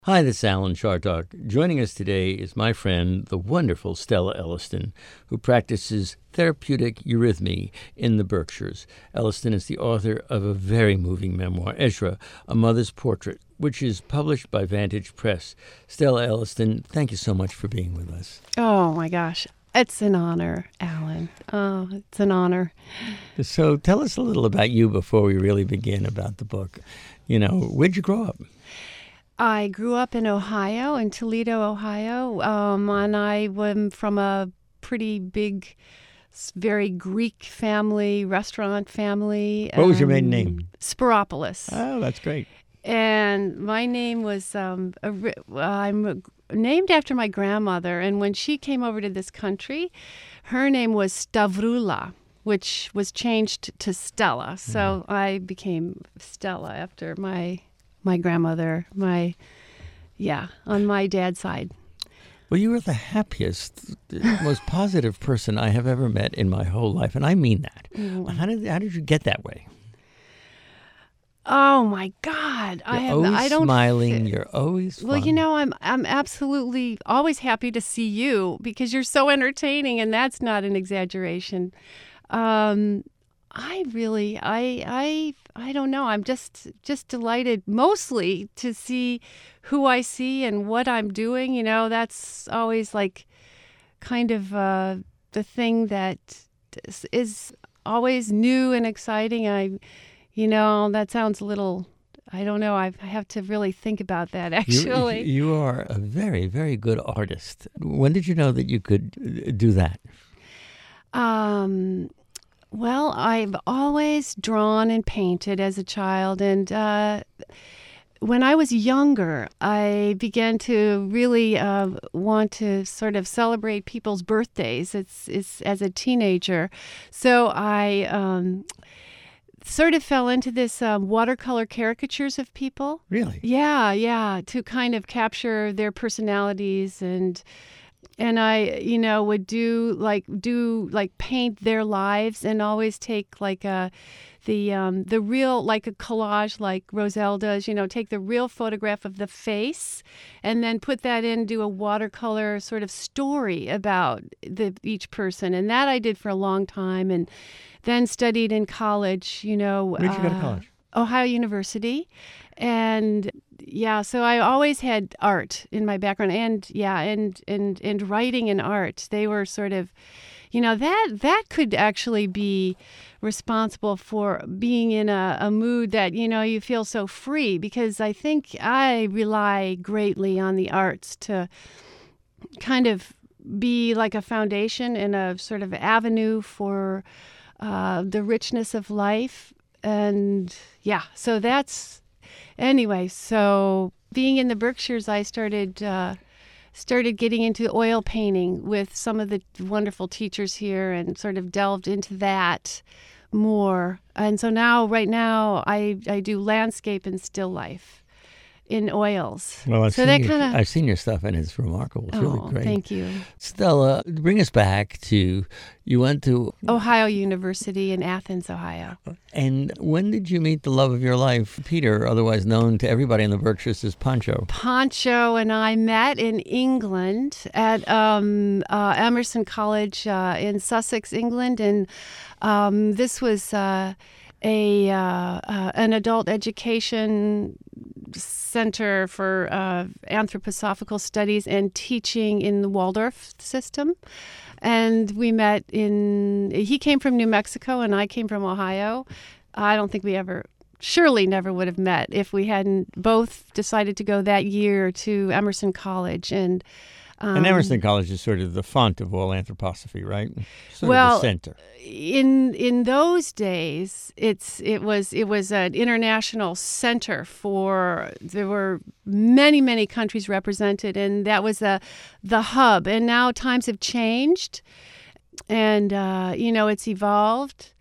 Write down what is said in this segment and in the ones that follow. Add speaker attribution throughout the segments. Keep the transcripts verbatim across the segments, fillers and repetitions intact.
Speaker 1: Hi, this is Alan Chartock. Joining us today is my friend, the wonderful Stella Elliston, who practices therapeutic eurythmy in the Berkshires. Elliston is the author of a very moving memoir, Ezra, A Mother's Portrait, which is published by Vantage Press. Stella Elliston, thank you so much for being with us.
Speaker 2: Oh, my gosh. It's an honor, Alan. Oh, it's an honor.
Speaker 1: So tell us a little about you before we really begin about the book. You know, where'd you grow up?
Speaker 2: I grew up in Ohio, in Toledo, Ohio, um, and I am from a pretty big, very Greek family, restaurant family.
Speaker 1: What was your
Speaker 2: um,
Speaker 1: maiden name?
Speaker 2: Spiropoulos.
Speaker 1: Oh, that's great.
Speaker 2: And my name was, um, a, I'm named after my grandmother, and when she came over to this country, her name was Stavroula, which was changed to Stella. So mm. I became Stella after my... My grandmother, my, yeah, on my dad's side.
Speaker 1: Well, you are the happiest, most positive person I have ever met in my whole life, and I mean that. Mm. How did how did you get that way?
Speaker 2: Oh my God!
Speaker 1: You're
Speaker 2: I have.
Speaker 1: always
Speaker 2: I don't.
Speaker 1: smiling. You're always. Fun.
Speaker 2: Well, you know, I'm. I'm absolutely always happy to see you because you're so entertaining, and that's not an exaggeration. Um, I really, I, I, I don't know. I'm just, just delighted mostly to see who I see and what I'm doing. You know, that's always like kind of uh, the thing that is always new and exciting. I, you know, that sounds a little, I don't know. I have to really think about that, actually.
Speaker 1: You, you are a very, very good artist. When did you know that you could do that?
Speaker 2: Um... Well, I've always drawn and painted as a child, and uh, when I was younger, I began to really uh, want to sort of celebrate people's birthdays. It's, it's as a teenager, so I um, sort of fell into this um, watercolor caricatures of people.
Speaker 1: Really?
Speaker 2: Yeah, yeah, to kind of capture their personalities and. And I, you know, would do like do like paint their lives and always take like a, the um, the real like a collage like Roselle does, you know, take the real photograph of the face and then put that in, do a watercolor sort of story about the each person. And that I did for a long time and then studied in college, you know.
Speaker 1: Where'd you
Speaker 2: uh,
Speaker 1: go to college?
Speaker 2: Ohio University. And yeah, so I always had art in my background and yeah, and, and, and writing and art. They were sort of, you know, that that could actually be responsible for being in a, a mood that, you know, you feel so free because I think I rely greatly on the arts to kind of be like a foundation and a sort of avenue for uh, the richness of life. And yeah, so that's, anyway, so being in the Berkshires, I started uh, started getting into oil painting with some of the wonderful teachers here and sort of delved into that more. And so now, right now, I, I do landscape and still life in oils.
Speaker 1: Well, I've,
Speaker 2: so
Speaker 1: seen,
Speaker 2: that
Speaker 1: your,
Speaker 2: kinda...
Speaker 1: I've seen your stuff, and it's remarkable. It's
Speaker 2: oh,
Speaker 1: really great.
Speaker 2: Thank you.
Speaker 1: Stella, bring us back to, you went to...
Speaker 2: Ohio University in Athens, Ohio.
Speaker 1: And when did you meet the love of your life, Peter, otherwise known to everybody in the Berkshires as Pancho?
Speaker 2: Pancho and I met in England at um, uh, Emerson College uh, in Sussex, England. And um, this was uh, a uh, uh, an adult education center for uh, anthroposophical studies and teaching in the Waldorf system. And we met in, he came from New Mexico and I came from Ohio. I don't think we ever, surely never would have met if we hadn't both decided to go that year to Emerson College. And Um,
Speaker 1: and Emerson College is sort of the font of all anthroposophy, right? Sort
Speaker 2: well,
Speaker 1: of the center.
Speaker 2: in in those days, it's it was it was an international center for. There were many many countries represented, and that was the the hub. And now times have changed, and uh, you know it's evolved.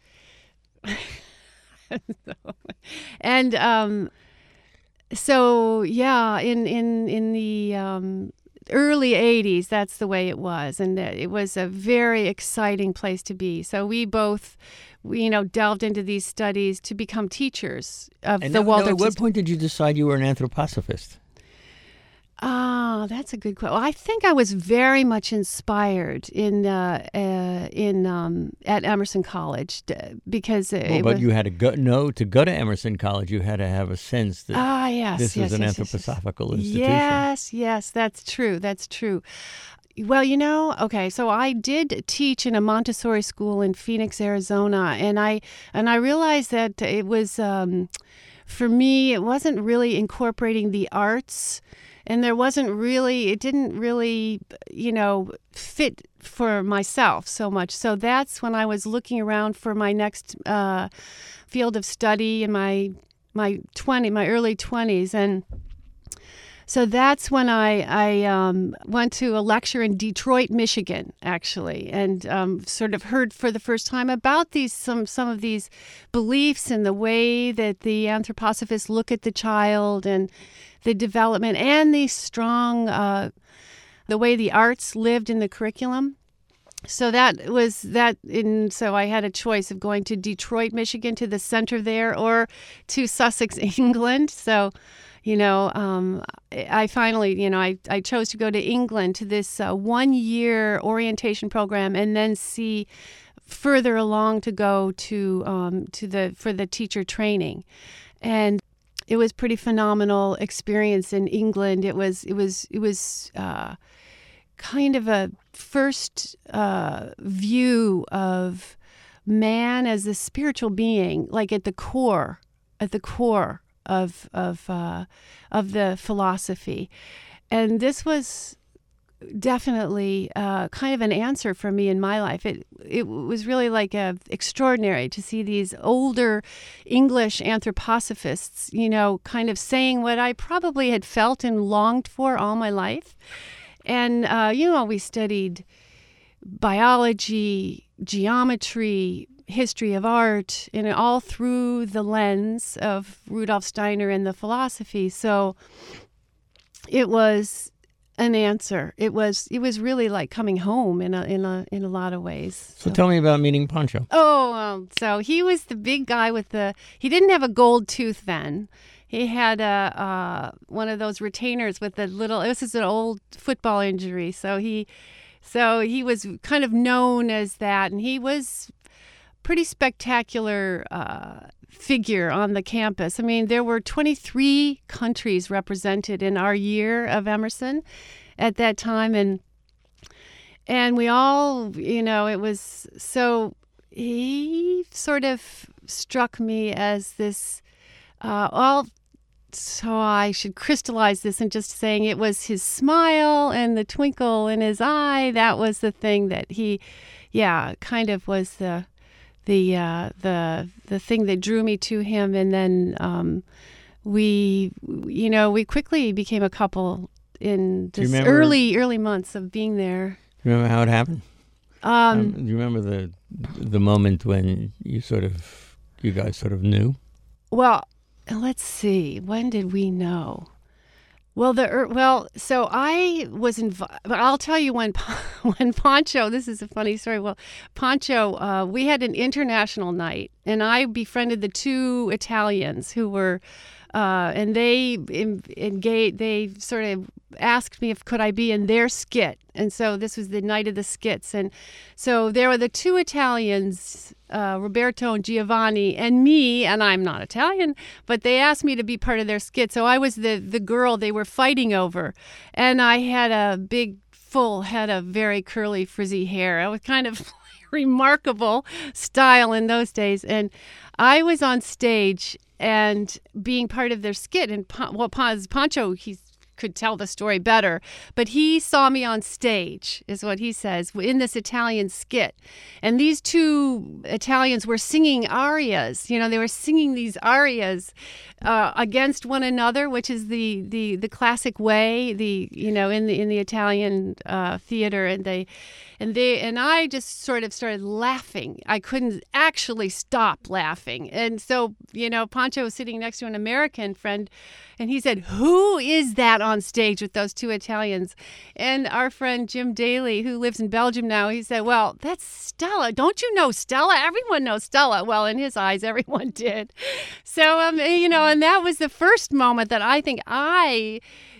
Speaker 2: and um, so yeah, in in in the um, early eighties, that's the way it was, and it was a very exciting place to be. So we both, we, you know, delved into these studies to become teachers of
Speaker 1: and
Speaker 2: the
Speaker 1: now,
Speaker 2: Waldorf
Speaker 1: now, at what
Speaker 2: system.
Speaker 1: point did you decide you were an anthroposophist?
Speaker 2: Oh, that's a good question. Well, I think I was very much inspired in uh, uh, in um, at Emerson College d- because it,
Speaker 1: Well,
Speaker 2: it
Speaker 1: but
Speaker 2: was.
Speaker 1: you had to go. No, to go to Emerson College, you had to have a sense that
Speaker 2: Ah, yes,
Speaker 1: this
Speaker 2: yes,
Speaker 1: was an
Speaker 2: yes, yes, yes.
Speaker 1: anthroposophical institution.
Speaker 2: Yes, yes, that's true. That's true. Well, you know, okay, so I did teach in a Montessori school in Phoenix, Arizona, and I and I realized that it was um, for me, it wasn't really incorporating the arts, and there wasn't really, it didn't really, you know, fit for myself so much. So that's when I was looking around for my next uh, field of study in my my twenty, my early twenties, and. So that's when I, I um, went to a lecture in Detroit, Michigan, actually, and um, sort of heard for the first time about these some some of these beliefs and the way that the anthroposophists look at the child and the development and the strong, uh, the way the arts lived in the curriculum. So that was that. In so I had a choice of going to Detroit, Michigan, to the center there, or to Sussex, England. So. You know, um, I finally, you know, I, I chose to go to England to this uh, one-year orientation program, and then see further along to go to um, to the for the teacher training, and it was pretty phenomenal experience in England. It was it was it was uh, kind of a first uh, view of man as a spiritual being, like at the core, at the core. of of uh, of the philosophy, and this was definitely uh, kind of an answer for me in my life. It it was really like a, extraordinary to see these older English anthroposophists, you know, kind of saying what I probably had felt and longed for all my life. And uh, you know, we studied biology, geometry, history of art, and all through the lens of Rudolf Steiner and the philosophy. So it was an answer. It was it was really like coming home in a in a in a lot of ways.
Speaker 1: So, so tell me about meeting Pancho.
Speaker 2: Oh, um, so he was the big guy with the. He didn't have a gold tooth then. He had a uh, one of those retainers with a little. This is an old football injury, so he so he was kind of known as that, and he was. Pretty spectacular uh, figure on the campus. I mean, there were twenty-three countries represented in our year of Emerson at that time, and and we all, you know, it was so he sort of struck me as this. Uh, all so I should crystallize this in just saying it was his smile and the twinkle in his eye. That was the thing that he, yeah, kind of was the. The uh, the the thing that drew me to him, and then um, we, you know, we quickly became a couple in this
Speaker 1: remember,
Speaker 2: early early months of being there.
Speaker 1: Do you remember how it happened?
Speaker 2: Um,
Speaker 1: um, do you remember the the moment when you sort of you guys sort of knew?
Speaker 2: Well, let's see. When did we know? Well, the well, so I was involved. I'll tell you when when Pancho. This is a funny story. Well, Pancho, uh, we had an international night, and I befriended the two Italians who were, uh, and they engaged. They sort of asked me if could I be in their skit, and so this was the night of the skits, and so there were the two Italians. Uh, Roberto and Giovanni and me, and I'm not Italian, but they asked me to be part of their skit. So I was the, the girl they were fighting over. And I had a big, full head of very curly, frizzy hair. I was kind of remarkable style in those days. And I was on stage and being part of their skit. And well, Pancho, he's could tell the story better, but he saw me on stage, is what he says, in this Italian skit. And these two Italians were singing arias. You know, they were singing these arias uh, against one another, which is the, the, the classic way, the you know, in the in the Italian uh, theater, and they and they and I just sort of started laughing. I couldn't actually stop laughing, and so you know, Pancho was sitting next to an American friend. And he said, "Who is that on stage with those two Italians?" And our friend Jim Daly, who lives in Belgium now, he said, "Well, that's Stella. Don't you know Stella? Everyone knows Stella." Well, in his eyes, everyone did. So, um, you know, and that was the first moment that I think I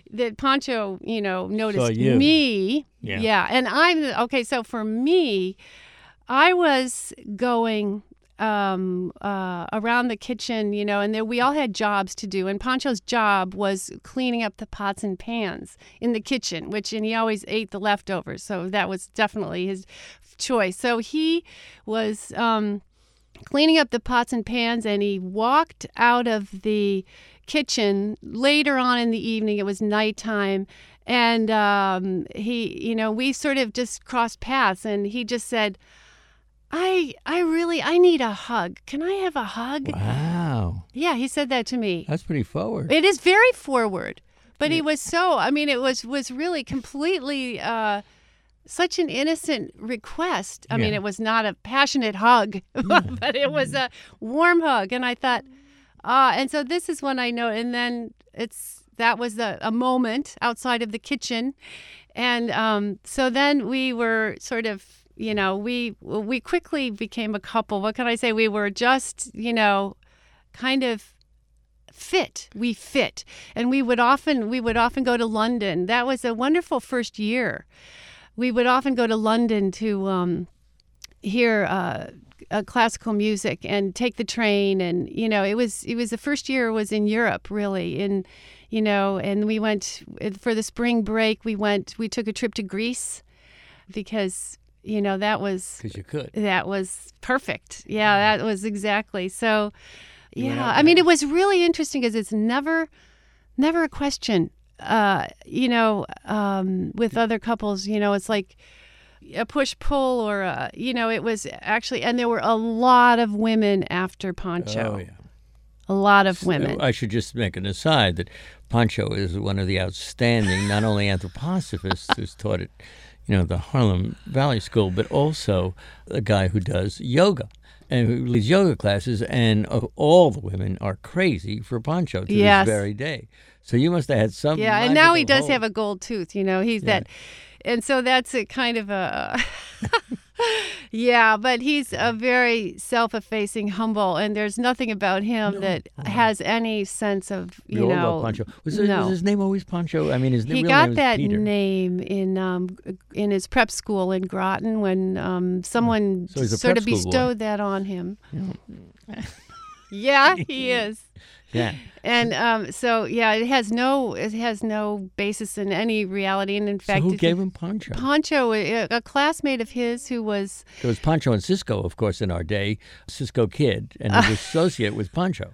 Speaker 2: that Pancho, you know, noticed
Speaker 1: you.
Speaker 2: me.
Speaker 1: Yeah.
Speaker 2: yeah. And I'm, okay, so for me, I was going um, uh, around the kitchen, you know, and there, we all had jobs to do. And Pancho's job was cleaning up the pots and pans in the kitchen, which, and he always ate the leftovers. So that was definitely his choice. So he was um, cleaning up the pots and pans, and he walked out of the kitchen later on in the evening. It was nighttime. And um, he, you know, we sort of just crossed paths, and he just said, I I really, I need a hug. Can I have a hug?
Speaker 1: Wow.
Speaker 2: Yeah, he said that to me.
Speaker 1: That's pretty forward.
Speaker 2: It is very forward. But
Speaker 1: Yeah.
Speaker 2: he was so, I mean, it was, was really completely uh, such an innocent request. I mean,
Speaker 1: Yeah.
Speaker 2: it was not a passionate hug, but it was a warm hug. And I thought, ah, and so this is when I know, and then it's, that was a, a moment outside of the kitchen. And um, so then we were sort of, you know, we we quickly became a couple. What can I say? We were just, you know, kind of fit. We fit, and we would often we would often go to London. That was a wonderful first year. We would often go to London to um, hear uh, uh, classical music and take the train. And you know, it was it was the first year was in Europe, really. In you know, and we went for the spring break. We went. We took a trip to Greece because. You know, that was
Speaker 1: Because you could.
Speaker 2: that was perfect. Yeah, that was exactly. So,
Speaker 1: You went
Speaker 2: yeah,
Speaker 1: out
Speaker 2: I mean,
Speaker 1: there.
Speaker 2: it was really interesting because it's never, never a question. Uh, you know, um, with other couples, you know, it's like a push pull or a, you know, it was actually, and there were a lot of women after Pancho.
Speaker 1: Oh, yeah.
Speaker 2: A lot of women.
Speaker 1: I should just make an aside that Pancho is one of the outstanding, not only anthroposophists who's taught at, you know, the Harlem Valley School, but also a guy who does yoga and who leads yoga classes. And of all the women are crazy for Pancho to
Speaker 2: Yes.
Speaker 1: this very day. So you must have had some.
Speaker 2: Yeah, and now he
Speaker 1: magical
Speaker 2: does
Speaker 1: hold.
Speaker 2: have a gold tooth. You know, he's
Speaker 1: Yeah.
Speaker 2: that, and so that's a kind of a. Yeah, but he's a very self-effacing, humble, and there's nothing about him
Speaker 1: No.
Speaker 2: that has any sense of,
Speaker 1: We
Speaker 2: you
Speaker 1: all
Speaker 2: know.
Speaker 1: love Pancho. Was, it,
Speaker 2: no.
Speaker 1: was his name always Pancho? I mean, his
Speaker 2: He
Speaker 1: real
Speaker 2: got
Speaker 1: name was
Speaker 2: that
Speaker 1: Peter.
Speaker 2: name in um, in his prep school in Groton when um, someone
Speaker 1: So he's a
Speaker 2: sort
Speaker 1: prep
Speaker 2: of
Speaker 1: school boy.
Speaker 2: bestowed that on him.
Speaker 1: Yeah.
Speaker 2: Yeah, he is.
Speaker 1: Yeah.
Speaker 2: And um, so, yeah, it has no it has no basis in any reality. And in
Speaker 1: So
Speaker 2: fact,
Speaker 1: who
Speaker 2: it-
Speaker 1: gave him Pancho?
Speaker 2: Pancho, a, a classmate of his who was
Speaker 1: There was Pancho and Cisco, of course, in our day. Cisco Kid, and his associate was Pancho.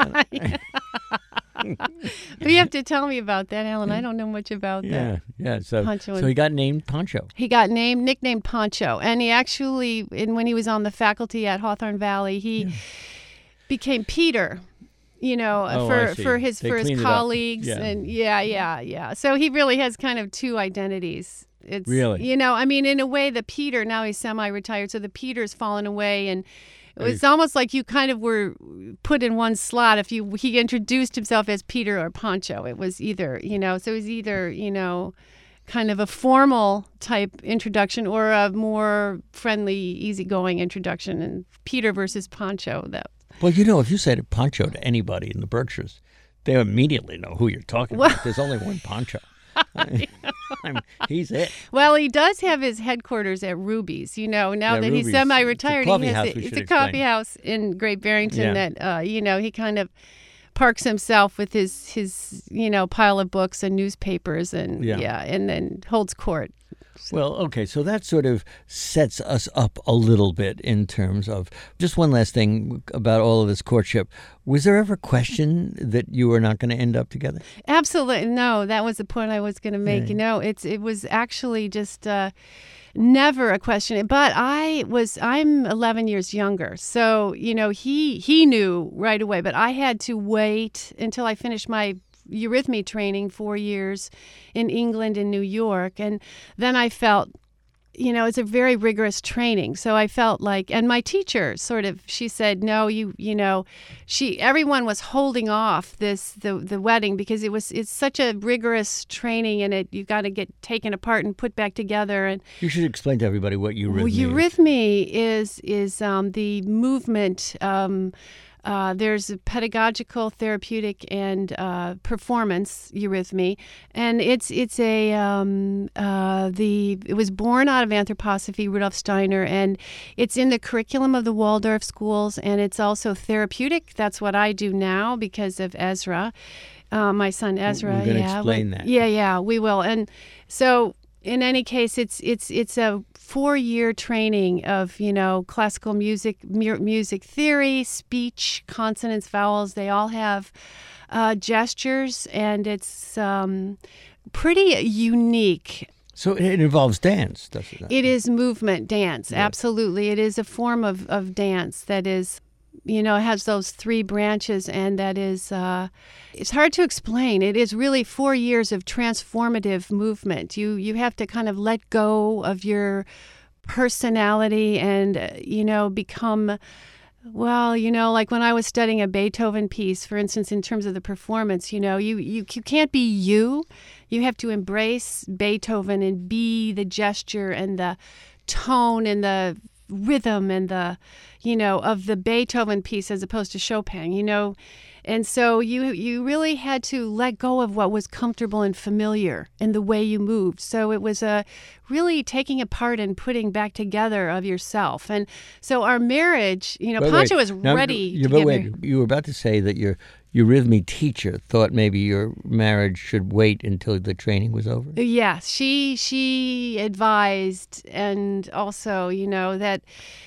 Speaker 2: You have to tell me about that, Alan. I don't know much about that.
Speaker 1: Yeah, yeah. So,
Speaker 2: Pancho
Speaker 1: so
Speaker 2: and-
Speaker 1: he got named Pancho.
Speaker 2: He got named, nicknamed Pancho, and he actually, in, when he was on the faculty at Hawthorne Valley, he became Peter. You know,
Speaker 1: Oh,
Speaker 2: for
Speaker 1: I see.
Speaker 2: for his
Speaker 1: They
Speaker 2: for his
Speaker 1: cleaned it up.
Speaker 2: colleagues,
Speaker 1: Yeah.
Speaker 2: and yeah, yeah, yeah. So he really has kind of two identities. It's
Speaker 1: Really?
Speaker 2: you know, I mean, in a way, the Peter now he's semi-retired, so the Peter's fallen away, and it
Speaker 1: Are you-
Speaker 2: was almost like you kind of were put in one slot. If you he introduced himself as Peter or Pancho, it was either you know, so it was either you know, kind of a formal type introduction or a more friendly, easygoing introduction. And Peter versus Pancho, that.
Speaker 1: Well, you know, if you said Pancho to anybody in the Berkshires, they immediately know who you're talking
Speaker 2: Well-
Speaker 1: about. There's only one Pancho. I mean, he's it.
Speaker 2: Well, he does have his headquarters at Ruby's. You know, now
Speaker 1: Yeah,
Speaker 2: that he's
Speaker 1: Ruby's.
Speaker 2: semi-retired,
Speaker 1: It's a coffee
Speaker 2: he has
Speaker 1: house,
Speaker 2: it-
Speaker 1: we
Speaker 2: it's
Speaker 1: should
Speaker 2: a coffee
Speaker 1: explain.
Speaker 2: house in Great Barrington
Speaker 1: Yeah.
Speaker 2: that uh, you know he kind of parks himself with his his you know pile of books and newspapers and
Speaker 1: Yeah.
Speaker 2: yeah, and then holds court.
Speaker 1: Well, okay, so that sort of sets us up a little bit in terms of just one last thing about all of this courtship. Was there ever a question that you were not going to end up together?
Speaker 2: Absolutely no. That was the point I was going to make.
Speaker 1: Yeah.
Speaker 2: You know, it's it was actually just uh, never a question. But I was I'm eleven years younger, so you know he he knew right away. But I had to wait until I finished my eurythmy training, four years in England and New York, and then I felt. You know, it's a very rigorous training. So I felt like, and my teacher sort of, she said, no, you, you know, she, everyone was holding off this, the, the wedding because it was, it's such a rigorous training and it, you got to get taken apart and put back together. And
Speaker 1: You should explain to everybody what eurythmy
Speaker 2: well,
Speaker 1: is.
Speaker 2: eurythmy is, is um, the movement, um, Uh, there's a pedagogical, therapeutic, and uh, performance eurythmy, and it's it's a um, uh, the it was born out of anthroposophy, Rudolf Steiner, and it's in the curriculum of the Waldorf schools, and it's also therapeutic. That's what I do now because of Ezra, uh, my son Ezra.
Speaker 1: We're going to
Speaker 2: yeah,
Speaker 1: explain
Speaker 2: we,
Speaker 1: that.
Speaker 2: Yeah, yeah, we will, and so. In any case, it's it's it's a four-year training of you know classical music, mu- music theory, speech, consonants, vowels. They all have uh, gestures, and it's um, pretty unique.
Speaker 1: So it involves dance, does it not?
Speaker 2: It is movement, dance.
Speaker 1: Yes.
Speaker 2: Absolutely, it is a form of, of dance that is, you know, has those three branches, and that is. Uh, It's hard to explain. It is really four years of transformative movement. You you have to kind of let go of your personality and, uh, you know, become, well, you know, like when I was studying a Beethoven piece, for instance, in terms of the performance, you know, you, you, you can't be you. You have to embrace Beethoven and be the gesture and the tone and the rhythm and the, you know, of the Beethoven piece as opposed to Chopin, you know. And so you you really had to let go of what was comfortable and familiar in the way you moved. So it was a really taking apart and putting back together of yourself. And so our marriage, you know,
Speaker 1: Wait,
Speaker 2: Pancho
Speaker 1: wait.
Speaker 2: was
Speaker 1: Now,
Speaker 2: ready
Speaker 1: you,
Speaker 2: to
Speaker 1: but
Speaker 2: get
Speaker 1: wait,
Speaker 2: married.
Speaker 1: you were about to say that your eurythmy teacher thought maybe your marriage should wait until the training was over?
Speaker 2: Yes, she she advised, and also, you know, that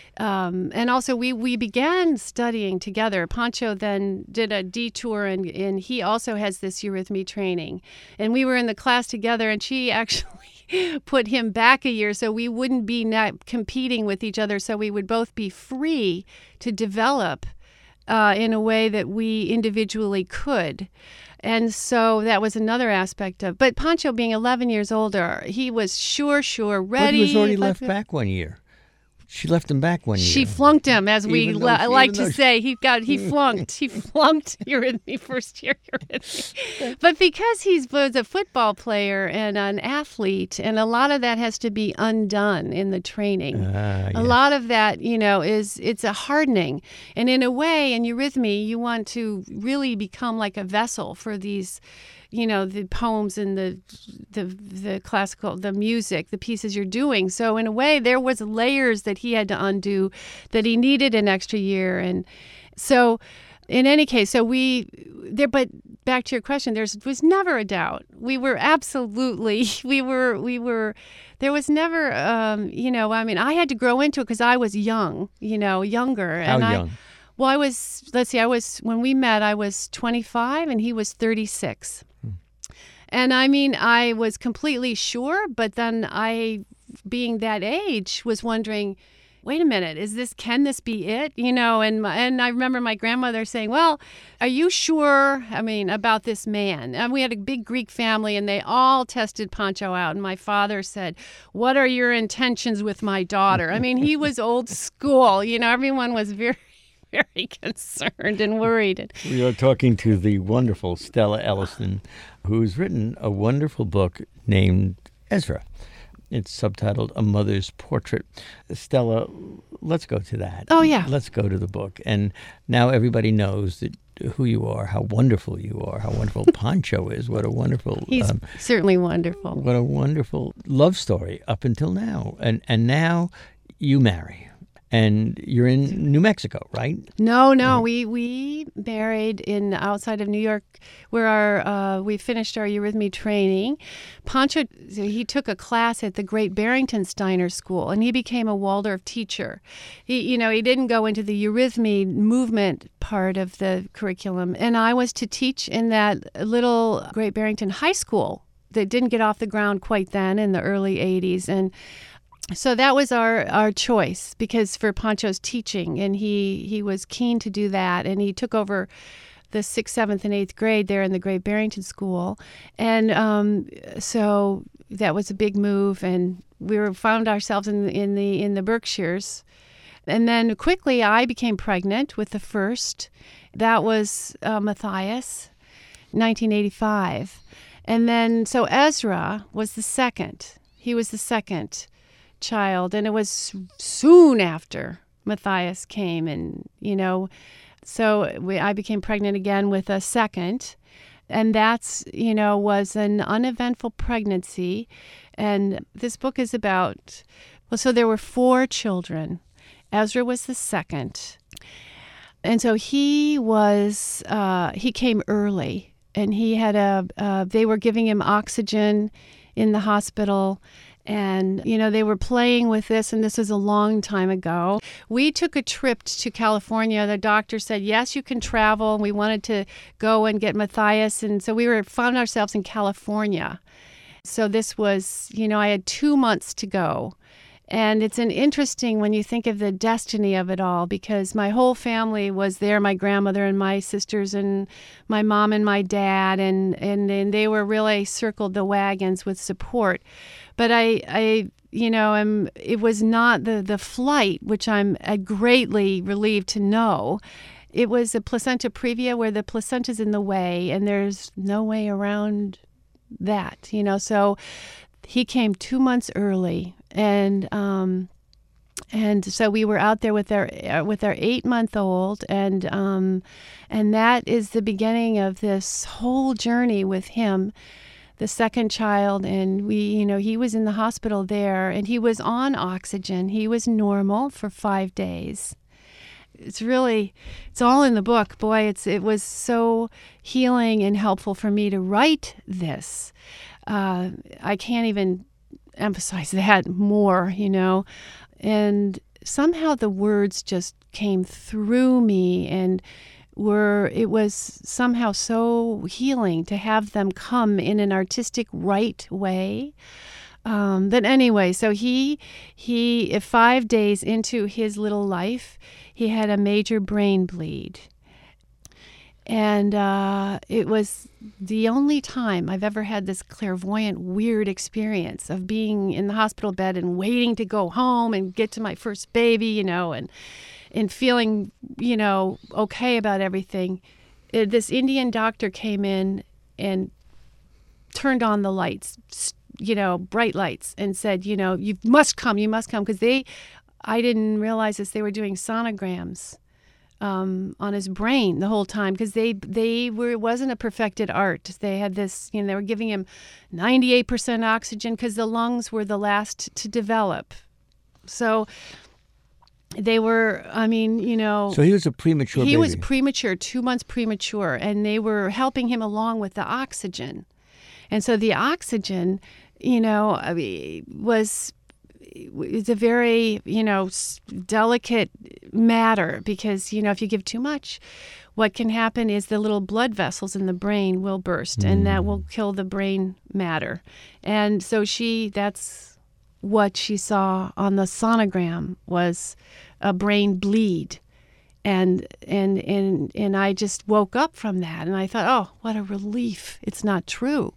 Speaker 2: Um, and also, we, we began studying together. Pancho then did a detour, and, and he also has this eurythmy training. And we were in the class together, and she actually put him back a year so we wouldn't be not competing with each other, so we would both be free to develop uh, in a way that we individually could. And so that was another aspect of. But Pancho, being eleven years older, he was sure, sure, ready.
Speaker 1: But he was already
Speaker 2: like,
Speaker 1: left back one year. She left him back one year.
Speaker 2: She flunked him, as we
Speaker 1: Even though
Speaker 2: li-
Speaker 1: she-
Speaker 2: like
Speaker 1: even
Speaker 2: to
Speaker 1: though she-
Speaker 2: say. He got he flunked. He flunked eurythmy first year eurythmy. But because he was a football player and an athlete, and a lot of that has to be undone in the training.
Speaker 1: Ah,
Speaker 2: A
Speaker 1: yes.
Speaker 2: lot of that, you know, is it's a hardening. And in a way, in eurythmy, you want to really become like a vessel for these, you know, the poems and the the the classical, the music, the pieces you're doing. So in a way, there was layers that he had to undo, that he needed an extra year. And so in any case, so we there, but back to your question, there was never a doubt. We were absolutely, we were, we were, there was never, um, you know, I mean, I had to grow into it because I was young, you know, younger.
Speaker 1: How
Speaker 2: and I,
Speaker 1: young?
Speaker 2: Well, I was, let's see, I was, when we met, I was twenty-five and he was thirty-six. And I mean, I was completely sure, but then I, being that age, was wondering, wait a minute, is this, can this be it? You know, and my, and I remember my grandmother saying, well, are you sure, I mean, about this man? And we had a big Greek family, and they all tested Pancho out. And my father said, what are your intentions with my daughter? I mean, he was old school. You know, everyone was very, very concerned and worried.
Speaker 1: We are talking to the wonderful Stella Elliston, who's written a wonderful book named Ezra. It's subtitled A Mother's Portrait. Stella, let's go to that.
Speaker 2: Oh, yeah.
Speaker 1: Let's go to the book. And now everybody knows that who you are, how wonderful you are, how wonderful Pancho is. What a wonderful...
Speaker 2: He's
Speaker 1: um,
Speaker 2: certainly wonderful.
Speaker 1: What a wonderful love story up until now. And and now you marry. And you're in New Mexico, right?
Speaker 2: No, no, we we married in outside of New York, where our uh, we finished our eurythmy training. Pancho, he took a class at the Great Barrington Steiner School, and he became a Waldorf teacher. He, you know, he didn't go into the eurythmy movement part of the curriculum, and I was to teach in that little Great Barrington High School that didn't get off the ground quite then in the early eighties, and. So that was our, our choice, because for Pancho's teaching, and he, he was keen to do that, and he took over the sixth, seventh, and eighth grade there in the Great Barrington School, and um, so that was a big move, and we were found ourselves in the, in the in the Berkshires, and then quickly I became pregnant with the first. That was uh, Matthias, nineteen eighty-five, and then so Ezra was the second. He was the second child, and it was soon after Matthias came, and you know So we, I became pregnant again with a second. And that's, you know, was an uneventful pregnancy. And this book is about, well, so there were four children. Ezra was the second. And so he was, uh, he came early. And he had a, uh, they were giving him oxygen in the hospital. And, you know, they were playing with this, and this was a long time ago. We took a trip to California. The doctor said, yes, you can travel. And we wanted to go and get Matthias. And so we were found ourselves in California. So this was, you know, I had two months to go. And it's an interesting when you think of the destiny of it all, because my whole family was there, my grandmother and my sisters and my mom and my dad, and, and, and they were really circled the wagons with support. But I, I you know, am, it was not the, the flight, which I'm uh, greatly relieved to know. It was a placenta previa where the placenta's in the way, and there's no way around that, you know. So he came two months early. And um, and so we were out there with our uh, with our eight month old, and um, and that is the beginning of this whole journey with him, the second child. And we, you know, he was in the hospital there, and he was on oxygen. He was normal for five days. It's really, it's all in the book. Boy, it's it was so healing and helpful for me to write this. Uh, I can't even emphasize that more, you know, and somehow the words just came through me and were, it was somehow so healing to have them come in an artistic right way. Um, but anyway, so he, he, five days into his little life, he had a major brain bleed. And uh, it was the only time I've ever had this clairvoyant, weird experience of being in the hospital bed and waiting to go home and get to my first baby, you know, and and feeling, you know, okay about everything. Uh, this Indian doctor came in and turned on the lights, you know, bright lights, and said, you know, you must come, you must come, because they, I didn't realize this, they were doing sonograms. Um, on his brain the whole time, because they they were it wasn't a perfected art. They had this, you know, they were giving him ninety-eight percent oxygen because the lungs were the last to develop. So they were, I mean, you know.
Speaker 1: So he was a premature
Speaker 2: he
Speaker 1: baby.
Speaker 2: was premature, two months premature, and they were helping him along with the oxygen. And so the oxygen, you know, I mean, was. It's a very, you know, delicate matter because, you know, if you give too much, what can happen is the little blood vessels in the brain will burst, mm. and that will kill the brain matter. And so she, that's what she saw on the sonogram was a brain bleed. And, and, and, and I just woke up from that and I thought, oh, what a relief. It's not true.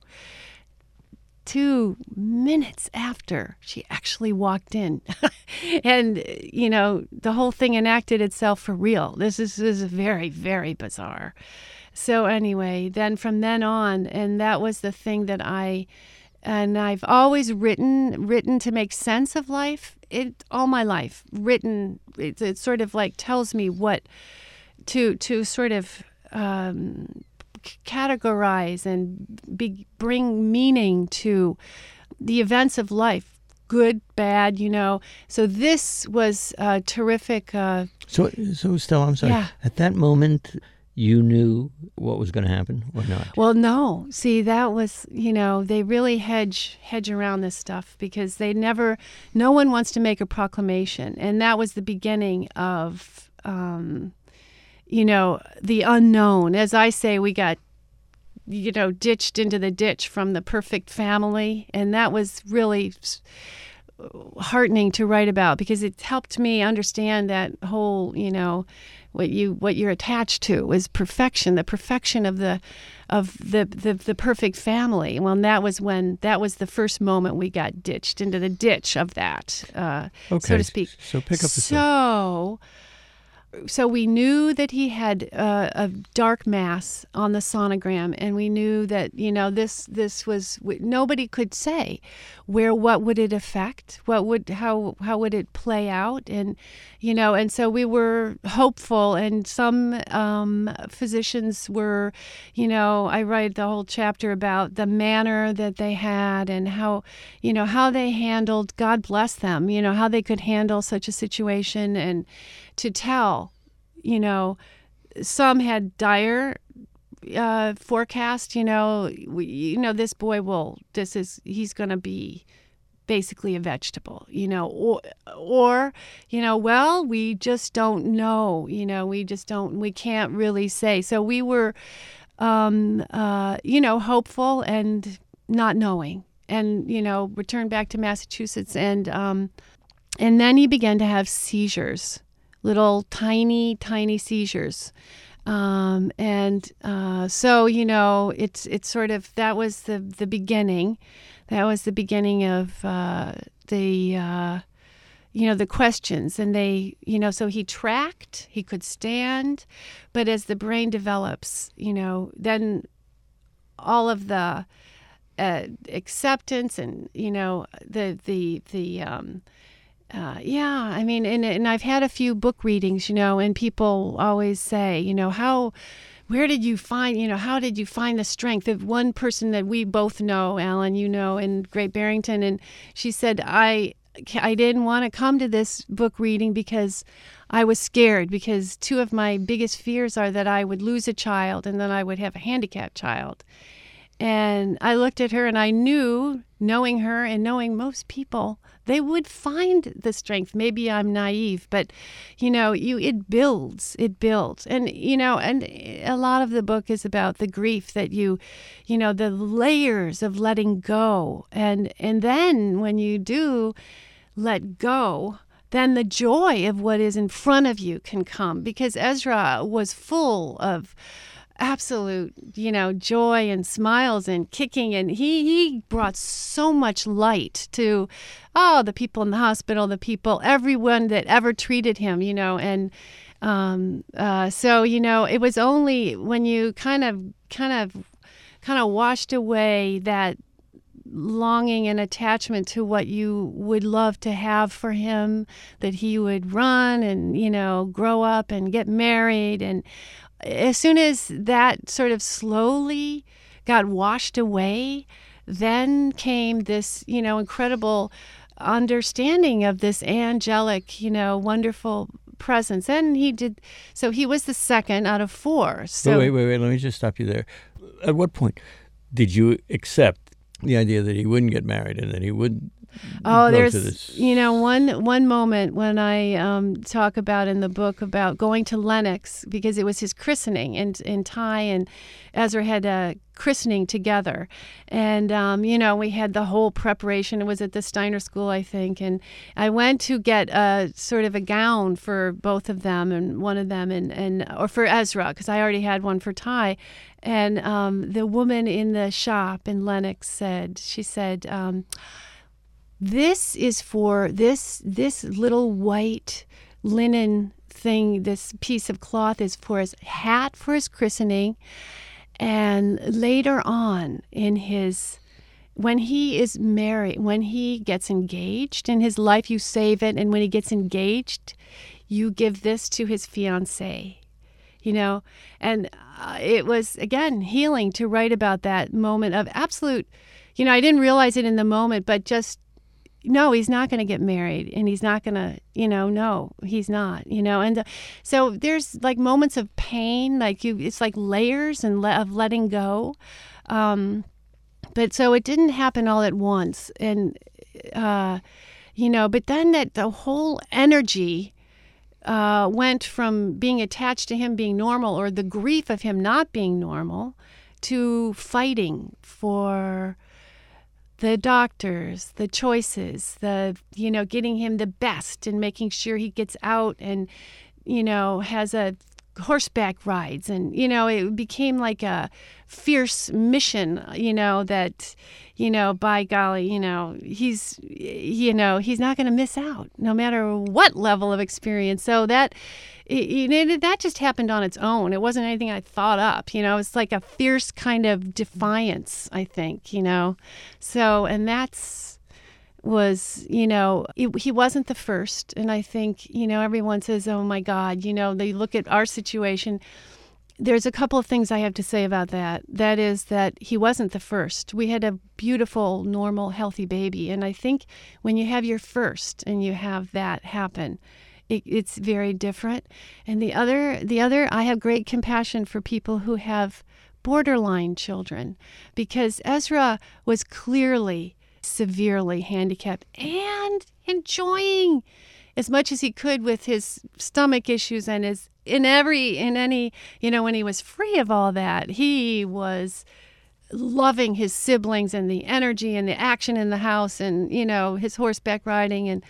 Speaker 2: Two minutes after, she actually walked in. And, you know, the whole thing enacted itself for real. This is, this is very, very bizarre. So anyway, then from then on, and that was the thing that I, and I've always written, written to make sense of life. It all my life, written, it, it sort of like tells me what, to, to sort of, um, categorize and be, bring meaning to the events of life, good, bad, you know. So this was a terrific. Uh,
Speaker 1: so, so Stella, I'm sorry.
Speaker 2: Yeah.
Speaker 1: At that moment, you knew what was going to happen or not?
Speaker 2: Well, no. See, that was, you know, they really hedge hedge around this stuff because they never. No one wants to make a proclamation, and that was the beginning of. Um, You know, the unknown. As I say, we got, you know, ditched into the ditch from the perfect family. And that was really heartening to write about because it helped me understand that whole, you know, what you what you're attached to is perfection, the perfection of the of the, the, the perfect family. Well, that was when that was the first moment we got ditched into the ditch of that, uh,
Speaker 1: okay.
Speaker 2: so to speak.
Speaker 1: So pick up the
Speaker 2: So so we knew that he had uh, a dark mass on the sonogram, and we knew that, you know, this this was, nobody could say where, what would it affect, what would, how how would it play out, and, you know, and so we were hopeful, and some um, physicians were, you know, I write the whole chapter about the manner that they had and how, you know, how they handled, God bless them, you know, how they could handle such a situation, and to tell, you know, some had dire uh, forecast, you know, we, you know, this boy will, this is, he's going to be basically a vegetable, you know, or, or, you know, well, we just don't know, you know, we just don't, we can't really say. So we were, um, uh, you know, hopeful and not knowing, and, you know, returned back to Massachusetts, and, um, and then he began to have seizures. Little tiny, tiny seizures. Um, and uh, so, you know, it's it's sort of, that was the, the beginning. That was the beginning of uh, the, uh, you know, the questions. And they, you know, so he tracked, he could stand. But as the brain develops, you know, then all of the uh, acceptance and, you know, the, the, the, um, Uh, yeah, I mean, and, and I've had a few book readings, you know, and people always say, you know, how, where did you find, you know, how did you find the strength of one person that we both know, Alan, you know, in Great Barrington? And she said, I, I didn't want to come to this book reading because I was scared, because two of my biggest fears are that I would lose a child and then I would have a handicapped child. And I looked at her and I knew, knowing her and knowing most people, they would find the strength. Maybe I'm naive, but, you know, you it builds, it builds. And, you know, and a lot of the book is about the grief that you, you know, the layers of letting go. And, and then when you do let go, then the joy of what is in front of you can come, because Ezra was full of absolute, you know, joy and smiles and kicking, and he he brought so much light to, oh, the people in the hospital, the people, everyone that ever treated him, you know, and um, uh, so, you know, it was only when you kind of, kind of, kind of washed away that longing and attachment to what you would love to have for him, that he would run and, you know, grow up and get married. And as soon as that sort of slowly got washed away, then came this, you know, incredible understanding of this angelic, you know, wonderful presence. And he did, so he was the second out of four. So
Speaker 1: wait, wait, wait, let me just stop you there. At what point did you accept the idea that he wouldn't get married and that he would
Speaker 2: Oh,
Speaker 1: go
Speaker 2: there's,
Speaker 1: to this?
Speaker 2: you know, one one moment when I um, talk about in the book about going to Lenox, because it was his christening, and, and Ty and Ezra had a christening together. And, um, you know, we had the whole preparation. It was at the Steiner School, I think. And I went to get a sort of a gown for both of them, and one of them, and, and or for Ezra, because I already had one for Ty. And um, the woman in the shop in Lenox said, she said, um, this is for this this little white linen thing, this piece of cloth is for his hat for his christening, and later on in his, when he is married, when he gets engaged in his life, you save it, and when he gets engaged, you give this to his fiancée. You know, and uh, it was, again, healing to write about that moment of absolute, you know, I didn't realize it in the moment, but just, no, he's not going to get married, and he's not going to, you know, no, he's not, you know. And uh, so there's like moments of pain, like you, it's like layers and le- of letting go. Um, but so it didn't happen all at once. And, uh, you know, but then that the whole energy uh, went from being attached to him being normal, or the grief of him not being normal, to fighting for the doctors, the choices, the, you know, getting him the best and making sure he gets out and, you know, has a horseback rides, and you know it became like a fierce mission, you know that you know by golly, you know he's you know he's not going to miss out no matter what level of experience. So that it, it, that just happened on its own. It wasn't anything I thought up, you know it's like a fierce kind of defiance, I think, you know so and that's was, you know, it, he wasn't the first. And I think, you know, everyone says, oh my God, you know, they look at our situation. There's a couple of things I have to say about that. That is that he wasn't the first. We had a beautiful, normal, healthy baby. And I think when you have your first and you have that happen, it, it's very different. And the other, the other, I have great compassion for people who have borderline children, because Ezra was clearly severely handicapped and enjoying as much as he could with his stomach issues, and his in every in any you know when he was free of all that, he was loving his siblings and the energy and the action in the house, and you know his horseback riding, and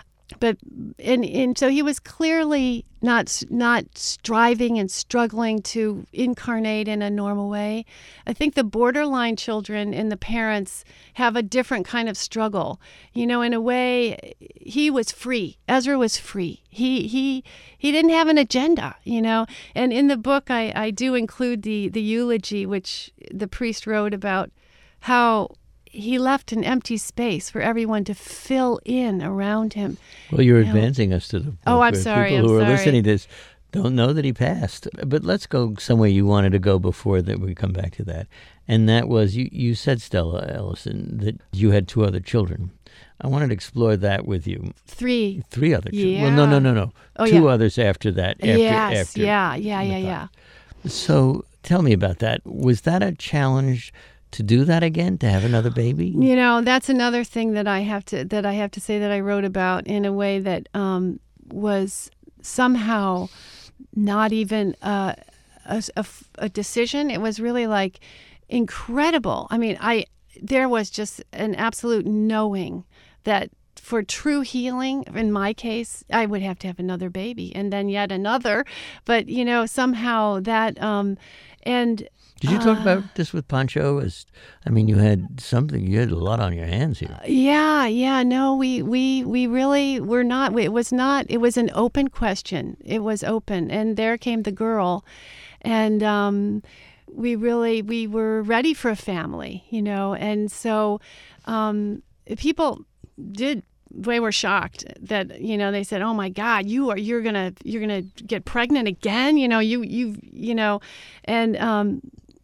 Speaker 2: but and and so he was clearly not not striving and struggling to incarnate in a normal way. I think the borderline children and the parents have a different kind of struggle. You know, in a way, he was free. Ezra was free. He he he didn't have an agenda. You know, and in the book, I I do include the the eulogy which the priest wrote about how he left an empty space for everyone to fill in around him.
Speaker 1: Well, you're
Speaker 2: You know?
Speaker 1: advancing us to the point
Speaker 2: Oh, I'm
Speaker 1: where
Speaker 2: sorry,
Speaker 1: people
Speaker 2: I'm
Speaker 1: who are
Speaker 2: sorry.
Speaker 1: listening to this don't know that he passed. But let's go somewhere you wanted to go before that we come back to that. And that was, you, you said, Stella Ellison, that you had two other children. I wanted to explore that with you.
Speaker 2: Three.
Speaker 1: Three other children.
Speaker 2: Yeah.
Speaker 1: Well, no, no, no, no.
Speaker 2: Oh,
Speaker 1: two
Speaker 2: yeah.
Speaker 1: others after that. After,
Speaker 2: yes.
Speaker 1: after
Speaker 2: yeah. Yeah. Yeah.
Speaker 1: the
Speaker 2: Yeah.
Speaker 1: thought. So tell me about that. Was that a challenge to do that again, to have another baby?
Speaker 2: You know, that's another thing that I have to that I have to say that I wrote about in a way that um, was somehow not even a, a, a, a decision. It was really like incredible. I mean, I there was just an absolute knowing that for true healing, in my case, I would have to have another baby and then yet another. But, you know, somehow that, um, and
Speaker 1: Did you talk
Speaker 2: uh,
Speaker 1: about this with Pancho? As I mean, you had something, you had a lot on your hands here.
Speaker 2: Yeah, yeah, no, we we we really were not. It was not. It was an open question. It was open, and there came the girl, and um, we really we were ready for a family, you know, and so um, people did. They were shocked that, you know, they said, "Oh my God, you are you're gonna you're gonna get pregnant again," you know, you you you know, and. Um,